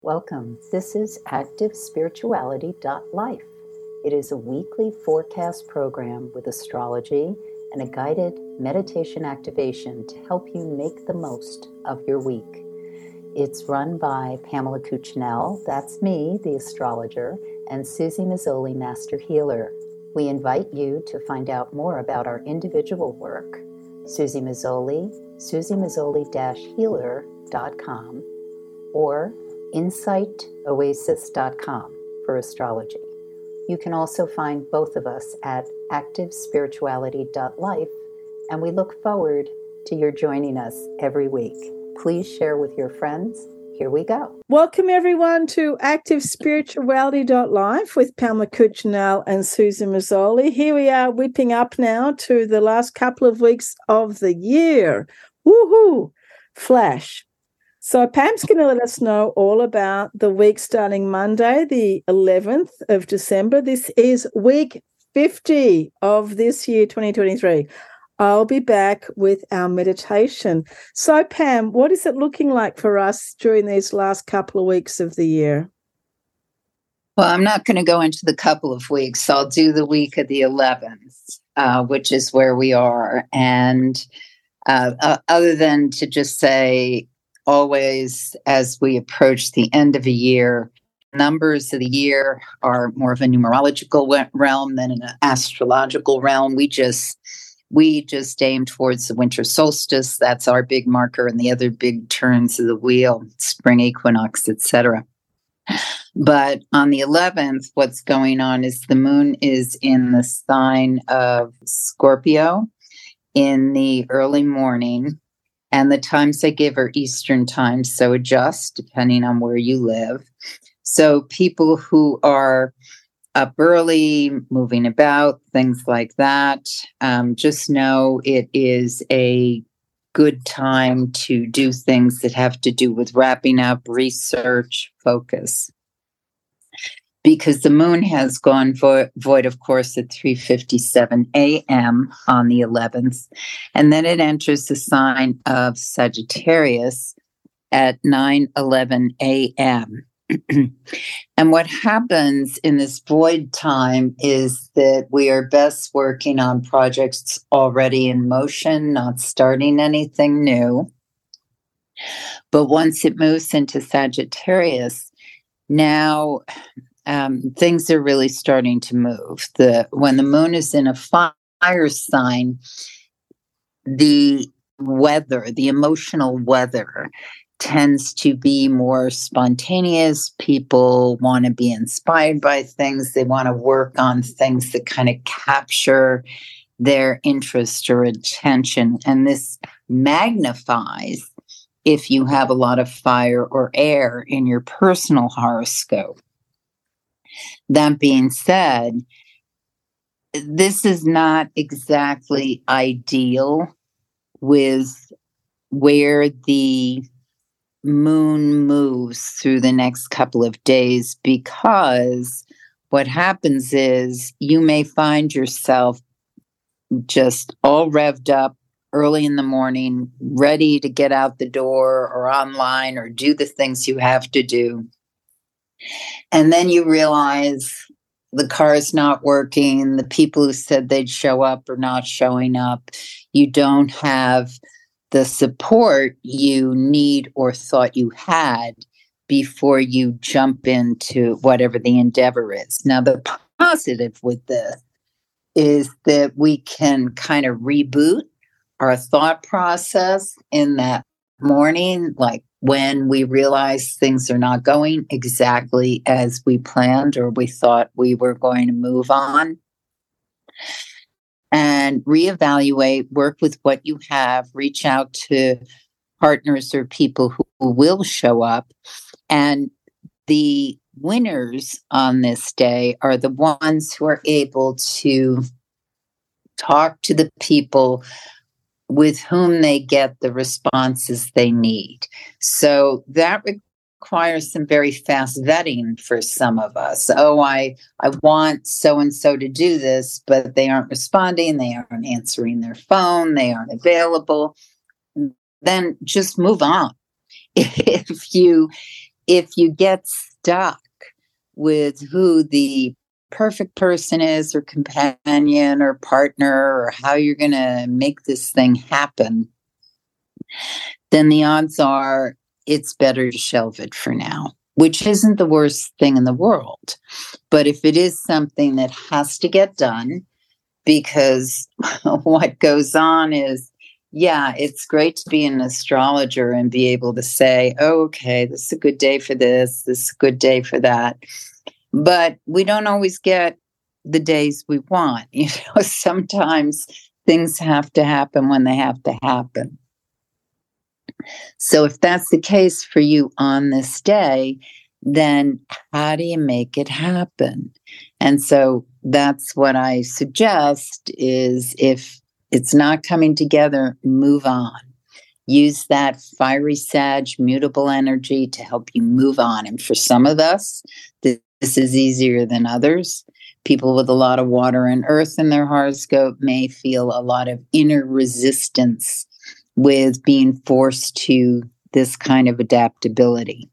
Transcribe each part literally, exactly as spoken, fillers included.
Welcome. This is active spirituality dot life. It is a weekly forecast program with astrology and a guided meditation activation to help you make the most of your week. It's run by Pamela Cuccinell, that's me, the astrologer, and Susie Mazzoli, Master Healer. We invite you to find out more about our individual work. Susie Mazzoli, susie mazzoli dash healer dot com, or insight oasis dot com for astrology. You can also find both of us at active spirituality dot life, and we look forward to your joining us every week. Please share with your friends. Here we go. Welcome, everyone, to active spirituality dot life with Pamela Cuccinell and Susan Mazzoli. Here we are whipping up now to the last couple of weeks of the year. Woohoo! Flash. So Pam's going to let us know all about the week starting Monday, the eleventh of December. This is week fifty of this year, twenty twenty-three. I'll be back with our meditation. So Pam, what is it looking like for us during these last couple of weeks of the year? Well, I'm not going to go into the couple of weeks. I'll do the week of the eleventh, uh, which is where we are. And uh, uh, other than to just say, always, as we approach the end of a year, numbers of the year are more of a numerological realm than an astrological realm. We just we just aim towards the winter solstice. That's our big marker, and the other big turns of the wheel, spring equinox, et cetera. But on the eleventh, what's going on is the moon is in the sign of Scorpio in the early morning. And the times I give are Eastern time, so adjust depending on where you live. So people who are up early, moving about, things like that, um, just know it is a good time to do things that have to do with wrapping up, research, focus. Because the moon has gone vo- void, of course, at three fifty-seven a.m. on the eleventh. And then it enters the sign of Sagittarius at nine eleven a.m. And what happens in this void time is that we are best working on projects already in motion, not starting anything new. But once it moves into Sagittarius, now Um, things are really starting to move. The when the moon is in a fire sign, the weather, the emotional weather, tends to be more spontaneous. People want to be inspired by things. They want to work on things that kind of capture their interest or attention. And this magnifies if you have a lot of fire or air in your personal horoscope. That being said, this is not exactly ideal with where the moon moves through the next couple of days, because what happens is you may find yourself just all revved up early in the morning, ready to get out the door or online or do the things you have to do. And then you realize the car's not working. The people who said they'd show up are not showing up. You don't have the support you need or thought you had before you jump into whatever the endeavor is. Now, the positive with this is that we can kind of reboot our thought process in that morning, like when we realize things are not going exactly as we planned or we thought we were going to move on. And reevaluate, work with what you have, reach out to partners or people who, who will show up. And the winners on this day are the ones who are able to talk to the people with whom they get the responses they need. So that requires some very fast vetting for some of us. Oh, I, I want so-and-so to do this, but they aren't responding. They aren't answering their phone. They aren't available. Then just move on. If you if you get stuck with who the perfect person is, or companion, or partner, or how you're going to make this thing happen, then the odds are it's better to shelve it for now, which isn't the worst thing in the world. But if it is something that has to get done, because what goes on is, yeah, it's great to be an astrologer and be able to say, oh, okay, this is a good day for this, this is a good day for that. But we don't always get the days we want. You know, sometimes things have to happen when they have to happen. So if that's the case for you on this day, then how do you make it happen? And so that's what I suggest is, if it's not coming together, move on. Use that fiery Sag mutable energy to help you move on. And for some of us, this is easier than others. People with a lot of water and earth in their horoscope may feel a lot of inner resistance with being forced to this kind of adaptability.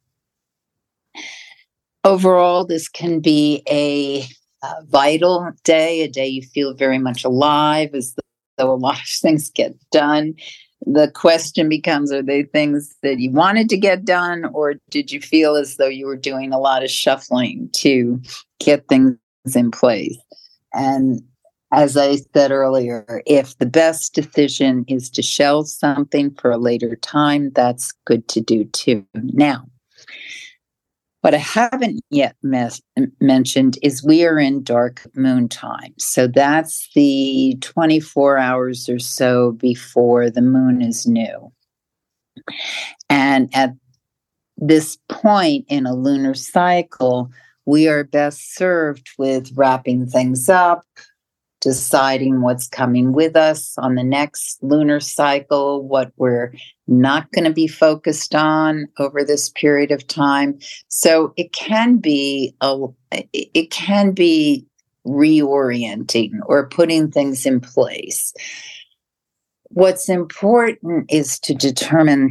Overall, this can be a, a vital day, a day you feel very much alive, as though a lot of things get done. The question becomes, are they things that you wanted to get done, or did you feel as though you were doing a lot of shuffling to get things in place? And as I said earlier, if the best decision is to shelve something for a later time, that's good to do too. Now, what I haven't yet mes- mentioned is we are in dark moon time. So that's the twenty-four hours or so before the moon is new. And at this point in a lunar cycle, we are best served with wrapping things up, deciding what's coming with us on the next lunar cycle, what we're not going to be focused on over this period of time. So it can be a, it can be reorienting or putting things in place. What's important is to determine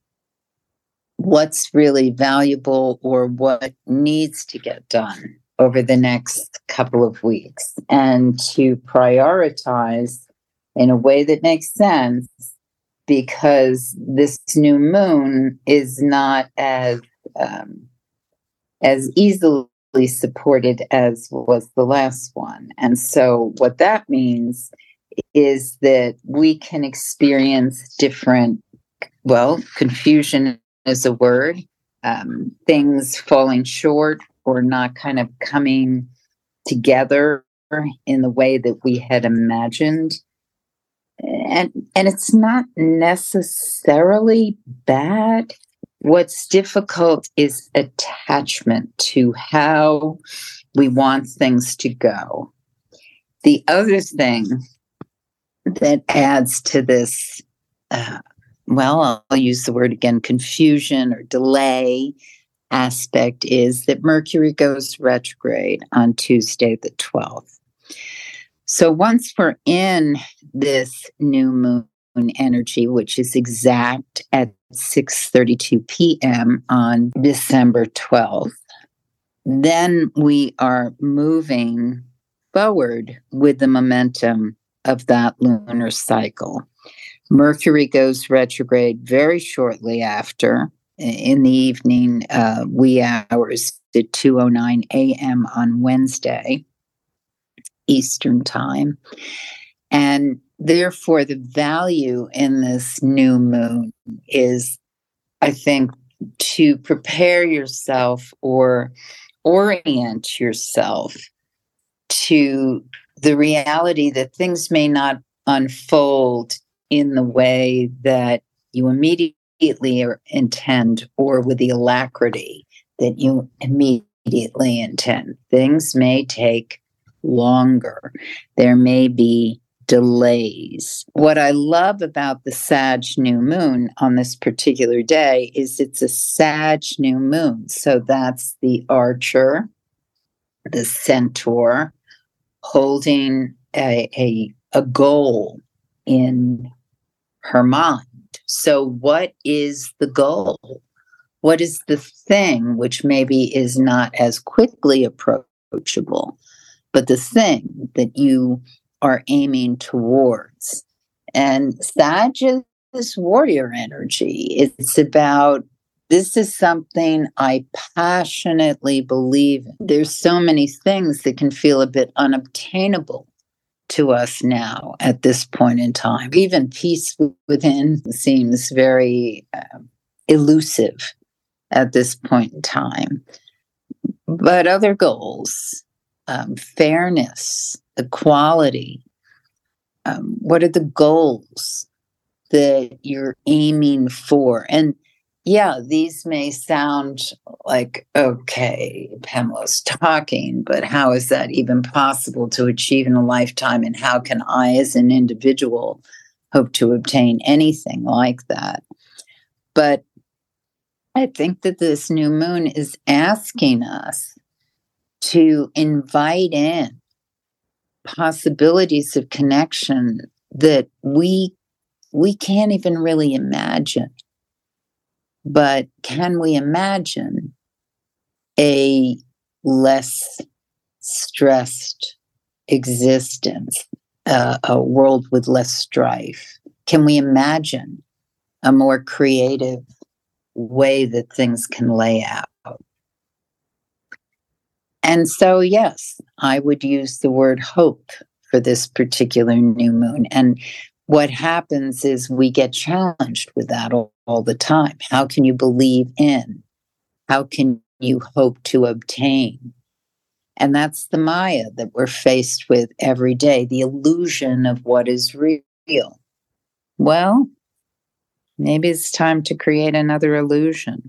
what's really valuable or what needs to get done over the next couple of weeks, and to prioritize in a way that makes sense, because this new moon is not as um, as easily supported as was the last one. And so what that means is that we can experience different, well, confusion is a word, um, things falling short or not kind of coming together in the way that we had imagined. And, and it's not necessarily bad. What's difficult is attachment to how we want things to go. The other thing that adds to this, uh, well, I'll use the word again, confusion or delay aspect, is that Mercury goes retrograde on Tuesday the twelfth. So once we're in this new moon energy, which is exact at six thirty-two p.m. on December twelfth, then we are moving forward with the momentum of that lunar cycle. Mercury goes retrograde very shortly after, in the evening, uh, wee hours at two oh nine a.m. on Wednesday, Eastern time. And therefore, the value in this new moon is, I think, to prepare yourself or orient yourself to the reality that things may not unfold in the way that you immediately intend or with the alacrity that you immediately intend. Things may take longer. There may be delays. What I love about the Sag new moon on this particular day is it's a Sag new moon. So that's the archer, the centaur, holding a, a, a goal in her mind. So what is the goal? What is the thing which maybe is not as quickly approachable, but the thing that you are aiming towards? And Sag is warrior energy. It's about, this is something I passionately believe in. There's so many things that can feel a bit unobtainable to us now at this point in time. Even peace within seems very uh, elusive at this point in time. But other goals, um, fairness, equality, um, what are the goals that you're aiming for? And yeah, these may sound like, okay, Pamela's talking, but how is that even possible to achieve in a lifetime? And how can I, as an individual, hope to obtain anything like that? But I think that this new moon is asking us to invite in possibilities of connection that we we can't even really imagine. But can we imagine a less stressed existence, uh, a world with less strife? Can we imagine a more creative way that things can lay out? And so, yes, I would use the word hope for this particular new moon. And what happens is we get challenged with that all, all the time. How can you believe in? How can you hope to obtain? And that's the Maya that we're faced with every day, the illusion of what is real. Well, maybe it's time to create another illusion.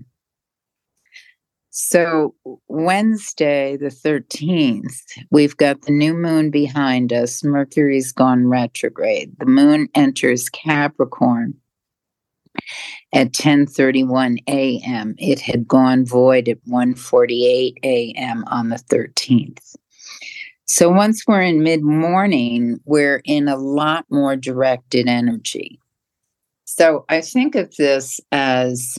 So Wednesday, the thirteenth, we've got the new moon behind us. Mercury's gone retrograde. The moon enters Capricorn at ten thirty-one a.m. It had gone void at one forty-eight a.m. on the thirteenth. So once we're in mid-morning, we're in a lot more directed energy. So I think of this as,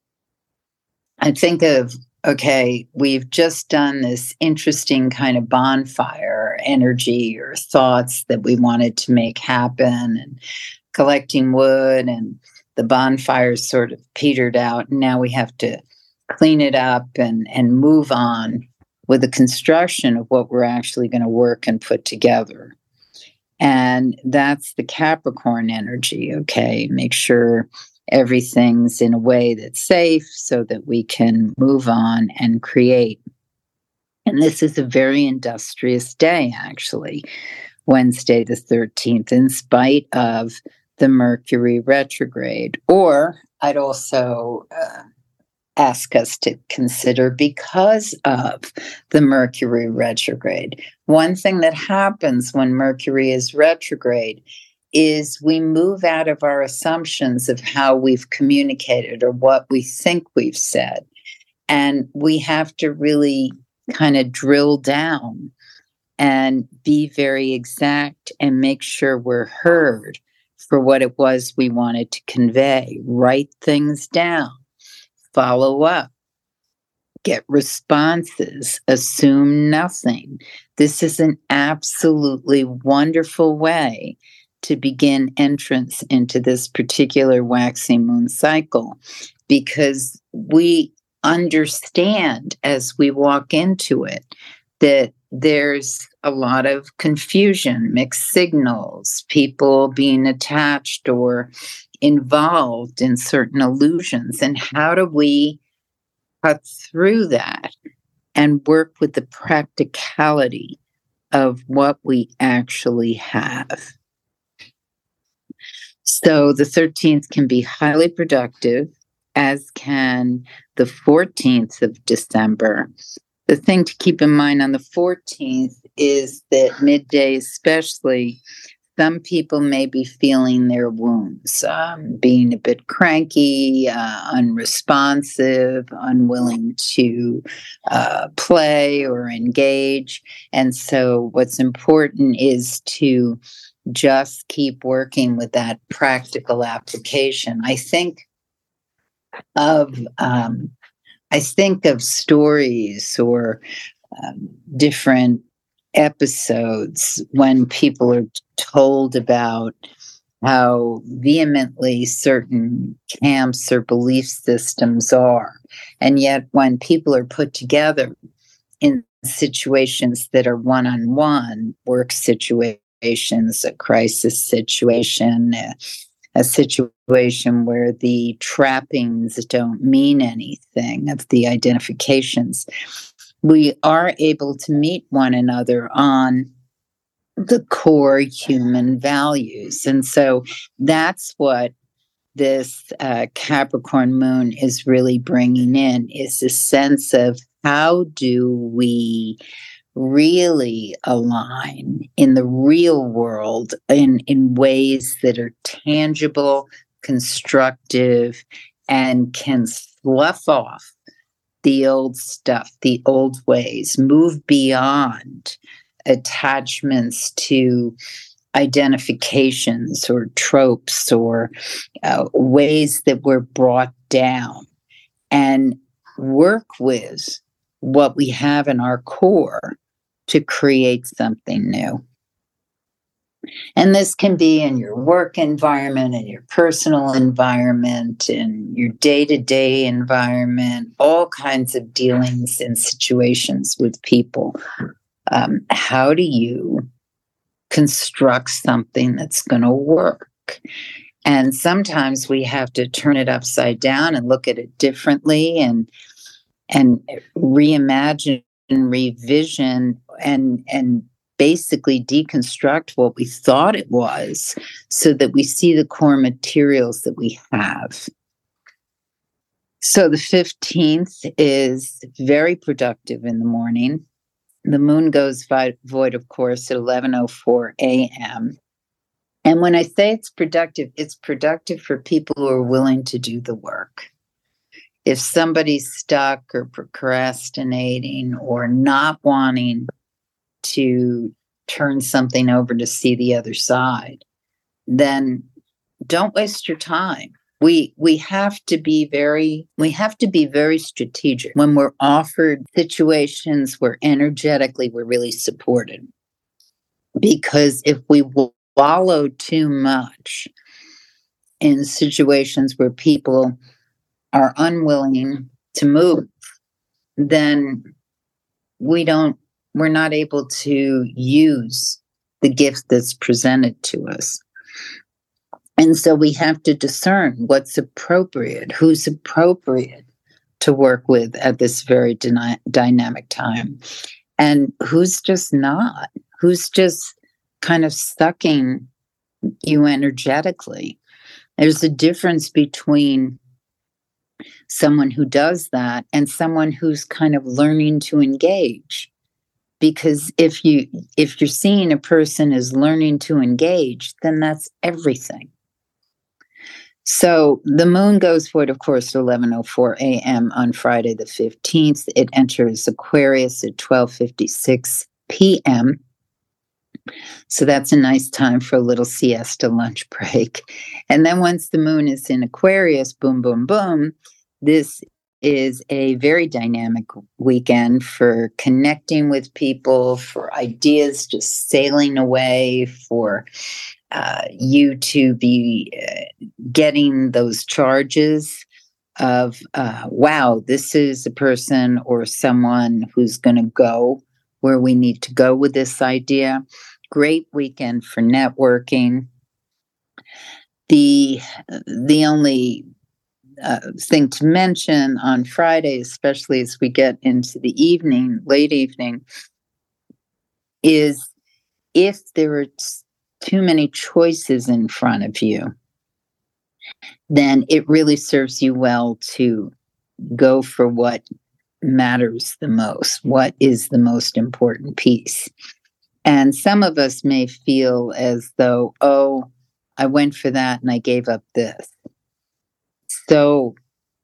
I think of, okay, we've just done this interesting kind of bonfire energy or thoughts that we wanted to make happen, and collecting wood, and the bonfire sort of petered out. And now we have to clean it up and, and move on with the construction of what we're actually going to work and put together. And that's the Capricorn energy, okay? Make sure everything's in a way that's safe so that we can move on and create. And this is a very industrious day, actually, Wednesday the thirteenth, in spite of the Mercury retrograde. Or I'd also uh, ask us to consider, because of the Mercury retrograde, one thing that happens when Mercury is retrograde is we move out of our assumptions of how we've communicated or what we think we've said. And we have to really kind of drill down and be very exact and make sure we're heard for what it was we wanted to convey. Write things down, follow up, get responses, assume nothing. This is an absolutely wonderful way to begin entrance into this particular waxing moon cycle, because we understand as we walk into it that there's a lot of confusion, mixed signals, people being attached or involved in certain illusions. And how do we cut through that and work with the practicality of what we actually have? So the thirteenth can be highly productive, as can the fourteenth of December. The thing to keep in mind on the fourteenth is that midday especially, some people may be feeling their wounds, um, being a bit cranky, uh, unresponsive, unwilling to uh, play or engage. And so what's important is to just keep working with that practical application. I think of um, I think of stories or um, different episodes when people are told about how vehemently certain camps or belief systems are. And yet when people are put together in situations that are one-on-one, work situations, a crisis situation, a, a situation where the trappings don't mean anything of the identifications, we are able to meet one another on the core human values. And so that's what this uh, Capricorn moon is really bringing in, is a sense of how do we really align in the real world in, in ways that are tangible, constructive, and can slough off the old stuff, the old ways, move beyond attachments to identifications or tropes or uh, ways that were brought down, and work with what we have in our core to create something new. And this can be in your work environment, in your personal environment, in your day-to-day environment, all kinds of dealings and situations with people. Um, how do you construct something that's going to work? And sometimes we have to turn it upside down and look at it differently and and reimagine and revision and and basically deconstruct what we thought it was so that we see the core materials that we have. So the fifteenth is very productive in the morning. The moon goes void, of course, at eleven oh four a.m. And when I say it's productive, it's productive for people who are willing to do the work. If somebody's stuck or procrastinating or not wanting to turn something over to see the other side, then don't waste your time. We we have to be very we have to be very strategic when we're offered situations where energetically we're really supported. Because if we wallow too much in situations where people are unwilling to move, then we don't we're not able to use the gift that's presented to us. And so we have to discern what's appropriate, who's appropriate to work with at this very dyna- dynamic time, and who's just not, who's just kind of sucking you energetically. There's a difference between someone who does that and someone who's kind of learning to engage. Because if you if you're seeing a person as learning to engage, then that's everything. So the moon goes void, of course, at eleven oh four a.m. on Friday the fifteenth. It enters Aquarius at twelve fifty-six p.m. So that's a nice time for a little siesta lunch break. And then once the moon is in Aquarius, boom, boom, boom, this is a very dynamic weekend for connecting with people, for ideas just sailing away, for uh, you to be uh, getting those charges of, uh, wow, this is a person or someone who's going to go where we need to go with this idea. Great weekend for networking. The, the only Uh, thing to mention on Friday, especially as we get into the evening, late evening, is if there are too many choices in front of you, then it really serves you well to go for what matters the most, what is the most important piece. And some of us may feel as though, oh, I went for that and I gave up this. So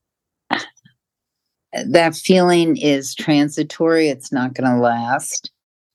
that feeling is transitory. It's not going to last.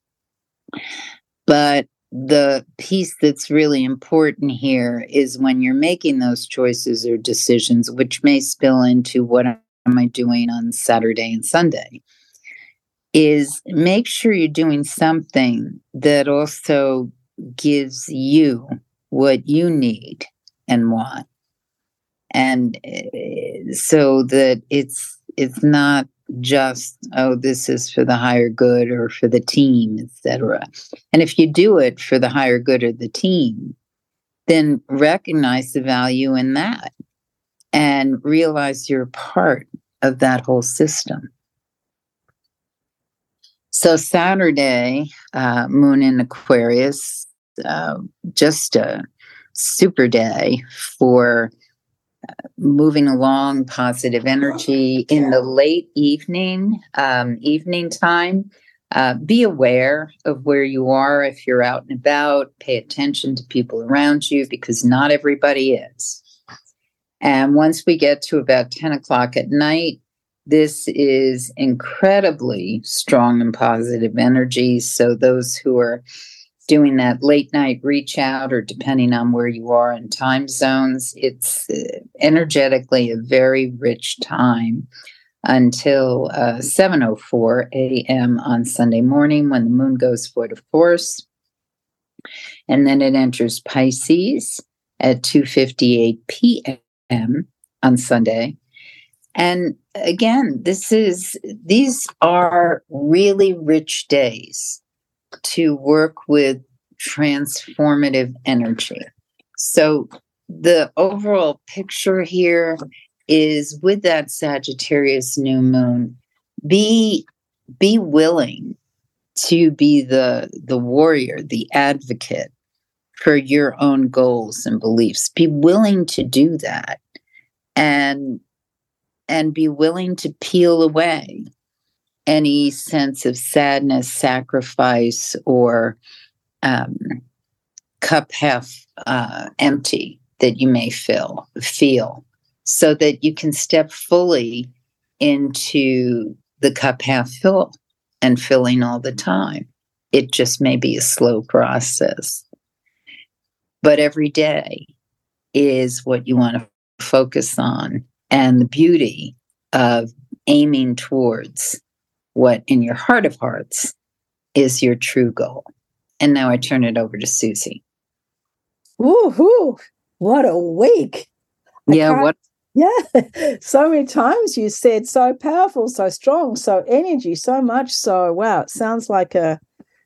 But the piece that's really important here is when you're making those choices or decisions, which may spill into what am I doing on Saturday and Sunday, is make sure you're doing something that also gives you what you need and want. And uh, so that it's it's not just, oh, this is for the higher good or for the team, et cetera. And if you do it for the higher good or the team, then recognize the value in that and realize you're part of that whole system. So Saturday, uh, moon in Aquarius, uh, just a super day for moving along, positive energy. In the late evening, um, evening time, uh, be aware of where you are. If you're out and about, pay attention to people around you, because not everybody is. And once we get to about ten o'clock at night, this is incredibly strong and positive energy. So those who are doing that late night reach out, or depending on where you are in time zones, it's uh, energetically a very rich time until uh, seven oh four a.m. on Sunday morning, when the moon goes void of course. And then it enters Pisces at two fifty-eight p.m. on Sunday. And again, this is these are really rich days to work with transformative energy. So the overall picture here is, with that Sagittarius new moon, be be willing to be the the warrior, the advocate for your own goals and beliefs. Be willing to do that, and and be willing to peel away any sense of sadness, sacrifice, or um, cup half uh, empty that you may feel, feel, so that you can step fully into the cup half full and filling all the time. It just may be a slow process. But every day is what you want to focus on, and the beauty of aiming towards what in your heart of hearts is your true goal. And now I turn it over to Susie. Woohoo! What a week. Yeah, what? Yeah, so many times you said so powerful, so strong, so energy, so much so. Wow, it sounds like a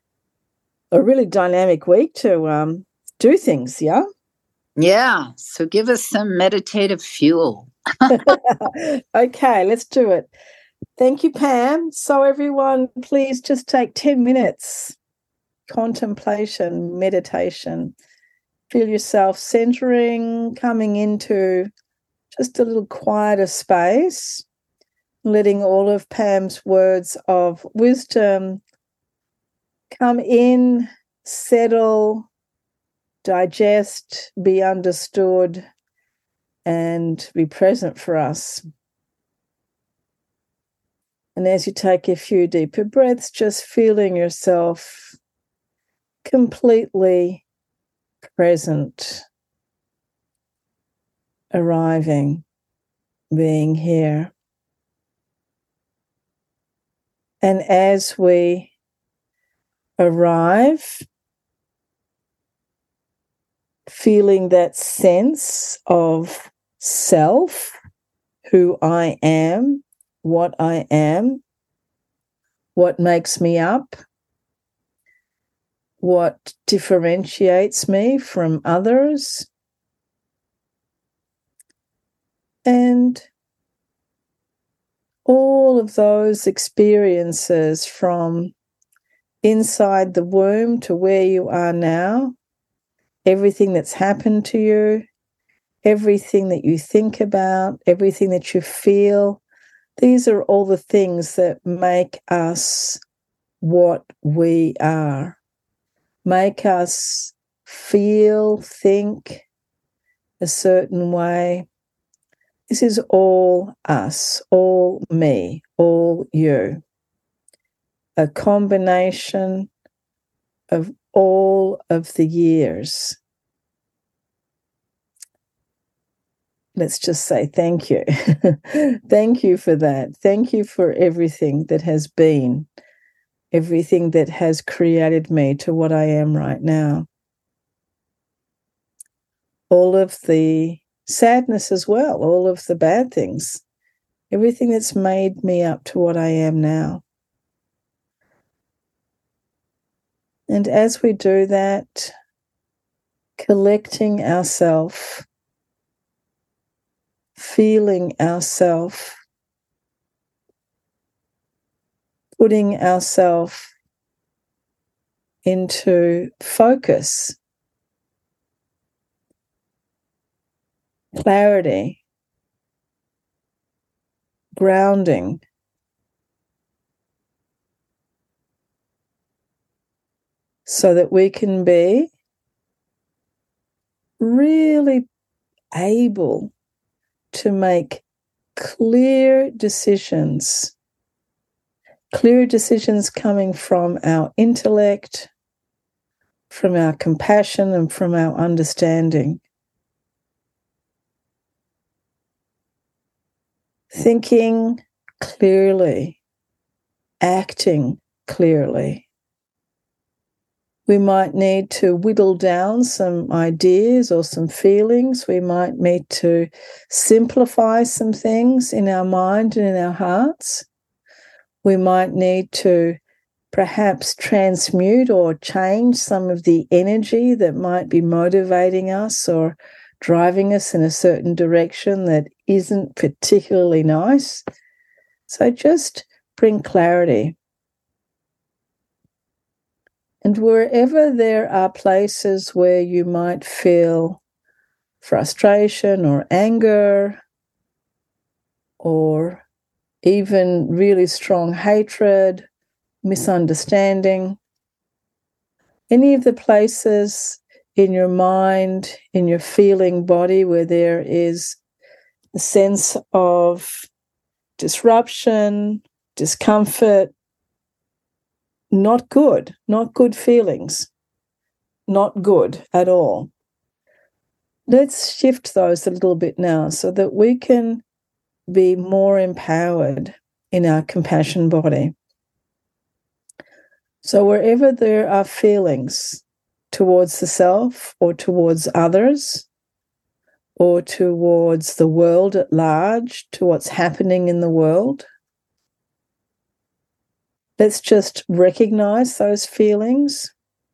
a really dynamic week to um, do things, yeah? Yeah, so give us some meditative fuel. Okay, let's do it. Thank you, Pam. So everyone, please just take ten minutes. Contemplation, meditation. Feel yourself centering, coming into just a little quieter space, letting all of Pam's words of wisdom come in, settle, digest, be understood, and be present for us. And as you take a few deeper breaths, just feeling yourself completely present, arriving, being here. And as we arrive, feeling that sense of self, who I am, what I am, what makes me up, what differentiates me from others, and all of those experiences from inside the womb to where you are now, everything that's happened to you, everything that you think about, everything that you feel. These are all the things that make us what we are, make us feel, think a certain way. This is all us, all me, all you. A combination of all of the years. let's just say thank you. Thank you for that. Thank you for everything that has been, everything that has created me to what I am right now. All of the sadness as well, all of the bad things, everything that's made me up to what I am now. And as we do that, collecting ourself, feeling ourself, putting ourself into focus, clarity, grounding, so that we can be really able to make clear decisions, clear decisions coming from our intellect, from our compassion, and from our understanding. Thinking clearly, acting clearly. We might need to whittle down some ideas or some feelings. We might need to simplify some things in our mind and in our hearts. We might need to perhaps transmute or change some of the energy that might be motivating us or driving us in a certain direction that isn't particularly nice. So just bring clarity. And wherever there are places where you might feel frustration or anger or even really strong hatred, misunderstanding, any of the places in your mind, in your feeling body where there is a sense of disruption, discomfort, not good, not good feelings, not good at all. Let's shift those a little bit now so that we can be more empowered in our compassion body. So wherever there are feelings towards the self or towards others or towards the world at large, to what's happening in the world, let's just recognize those feelings,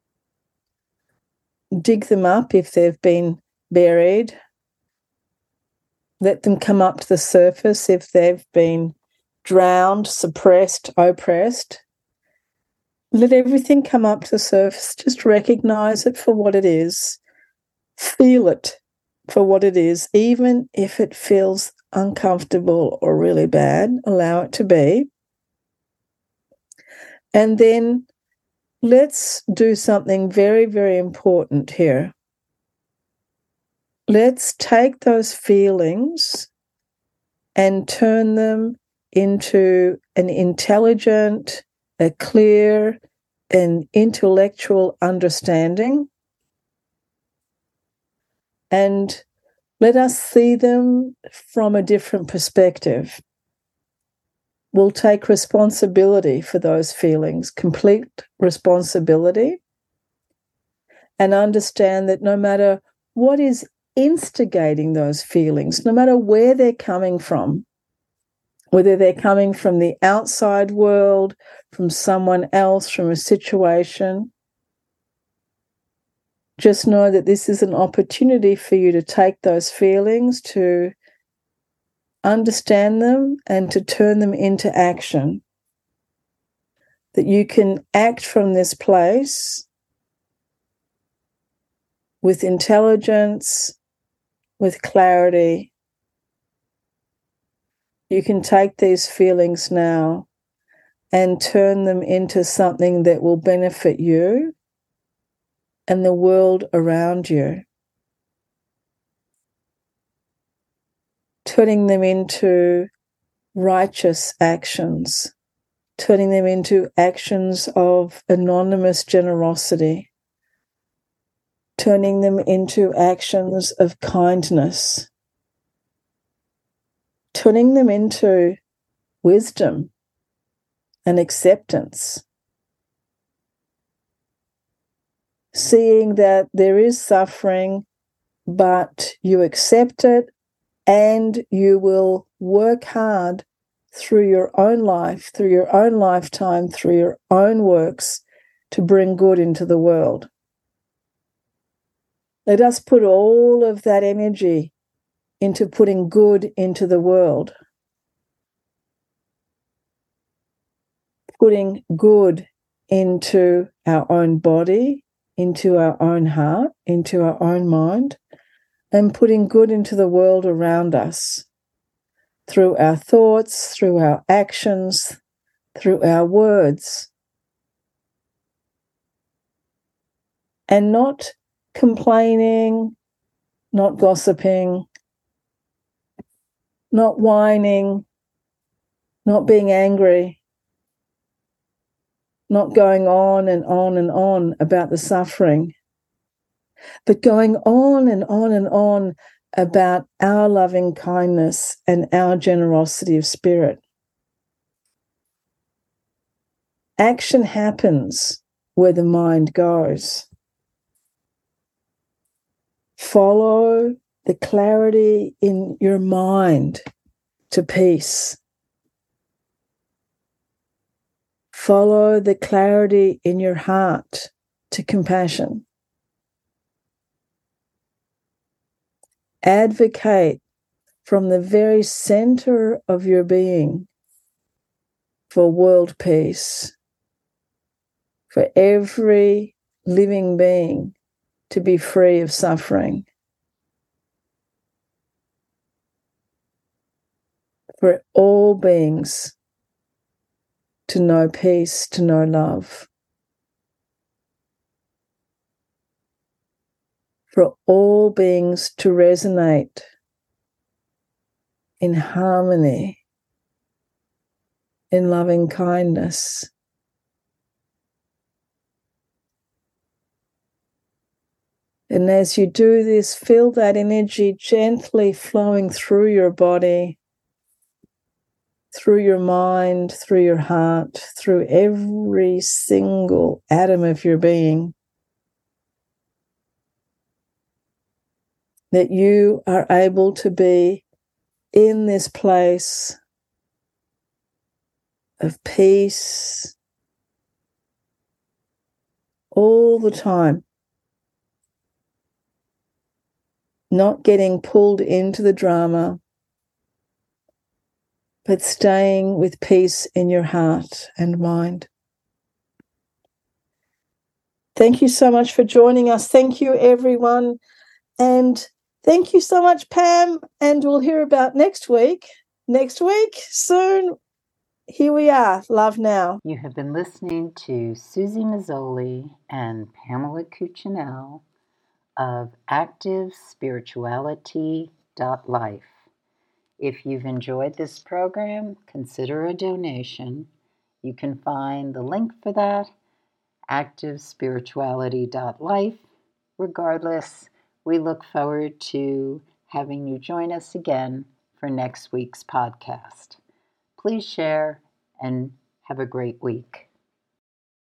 dig them up if they've been buried, let them come up to the surface if they've been drowned, suppressed, oppressed. Let everything come up to the surface. Just recognize it for what it is. Feel it for what it is, even if it feels uncomfortable or really bad. Allow it to be. And then let's do something very, very important here. Let's take those feelings and turn them into an intelligent, a clear, an intellectual understanding. And let us see them from a different perspective. We'll take responsibility for those feelings, complete responsibility, and understand that no matter what is instigating those feelings, no matter where they're coming from, whether they're coming from the outside world, from someone else, from a situation, just know that this is an opportunity for you to take those feelings, to understand them, and to turn them into action. That you can act from this place with intelligence, with clarity. You can take these feelings now and turn them into something that will benefit you and the world around you. Turning them into righteous actions, turning them into actions of anonymous generosity, turning them into actions of kindness, turning them into wisdom and acceptance. Seeing that there is suffering, but you accept it and you will work hard through your own life, through your own lifetime, through your own works to bring good into the world. Let us put all of that energy into putting good into the world. Putting good into our own body, into our own heart, into our own mind, and putting good into the world around us through our thoughts, through our actions, through our words. And not complaining, not gossiping, not whining, not being angry, not going on and on and on about the suffering, but going on and on and on about our loving kindness and our generosity of spirit. Action happens where the mind goes. Follow the clarity in your mind to peace. Follow the clarity in your heart to compassion. Advocate from the very center of your being for world peace, for every living being to be free of suffering, for all beings to know peace, to know love, for all beings to resonate in harmony, in loving kindness. And as you do this, feel that energy gently flowing through your body, through your mind, through your heart, through every single atom of your being. That you are able to be in this place of peace all the time. Not getting pulled into the drama, but staying with peace in your heart and mind. Thank you so much for joining us. Thank you, everyone. And thank you so much, Pam. And we'll hear about next week. Next week, soon. Here we are. Love now. You have been listening to Susie Mazzoli and Pamela Cuccinell of active spirituality dot life. If you've enjoyed this program, consider a donation. You can find the link for that, active spirituality dot life. Regardless, we look forward to having you join us again for next week's podcast. Please share and have a great week.